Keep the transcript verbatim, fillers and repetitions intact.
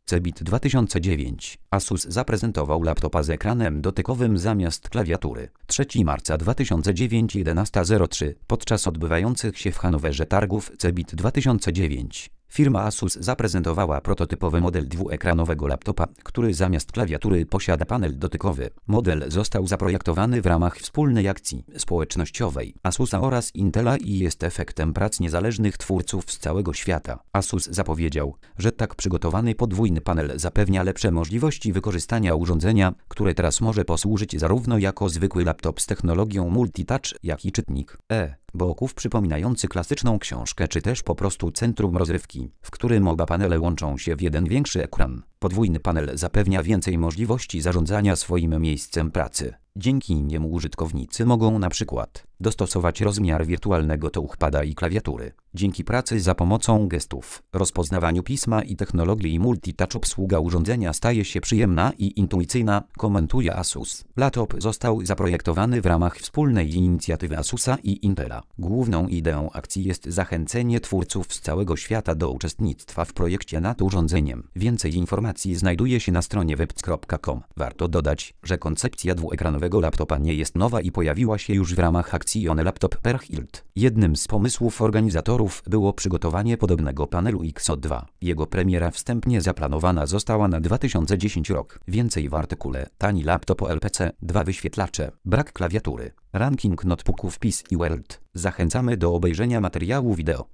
Cebit dwa tysiące dziewięć. Asus zaprezentował laptopa z ekranem dotykowym zamiast klawiatury. trzeciego marca dwa tysiące dziewięć, jedenasta zero trzy. Podczas odbywających się w Hanowerze targów Cebit dwa tysiące dziewięć. Firma Asus zaprezentowała prototypowy model dwuekranowego laptopa, który zamiast klawiatury posiada panel dotykowy. Model został zaprojektowany w ramach wspólnej akcji społecznościowej Asusa oraz Intela i jest efektem prac niezależnych twórców z całego świata. Asus zapowiedział, że tak przygotowany podwójny panel zapewnia lepsze możliwości wykorzystania urządzenia, które teraz może posłużyć zarówno jako zwykły laptop z technologią multitouch, jak i czytnik e-booków przypominający klasyczną książkę, czy też po prostu centrum rozrywki, w którym oba panele łączą się w jeden większy ekran. Podwójny panel zapewnia więcej możliwości zarządzania swoim miejscem pracy. Dzięki niemu użytkownicy mogą na przykład dostosować rozmiar wirtualnego touchpada i klawiatury. Dzięki pracy za pomocą gestów, rozpoznawaniu pisma i technologii multitouch obsługa urządzenia staje się przyjemna i intuicyjna, komentuje Asus. Laptop został zaprojektowany w ramach wspólnej inicjatywy Asusa i Intela. Główną ideą akcji jest zachęcenie twórców z całego świata do uczestnictwa w projekcie nad urządzeniem. Więcej informacji znajduje się na stronie webc kropka com. Warto dodać, że koncepcja dwuekranowego laptopa nie jest nowa i pojawiła się już w ramach akcji One Laptop per Hilt. Jednym z pomysłów organizatorów było przygotowanie podobnego panelu X O dwa. Jego premiera wstępnie zaplanowana została na dwa tysiące dziesiąty rok. Więcej w artykule Tani laptop o L P C, dwa wyświetlacze, brak klawiatury, ranking notebooków P C World. Zachęcamy do obejrzenia materiału wideo.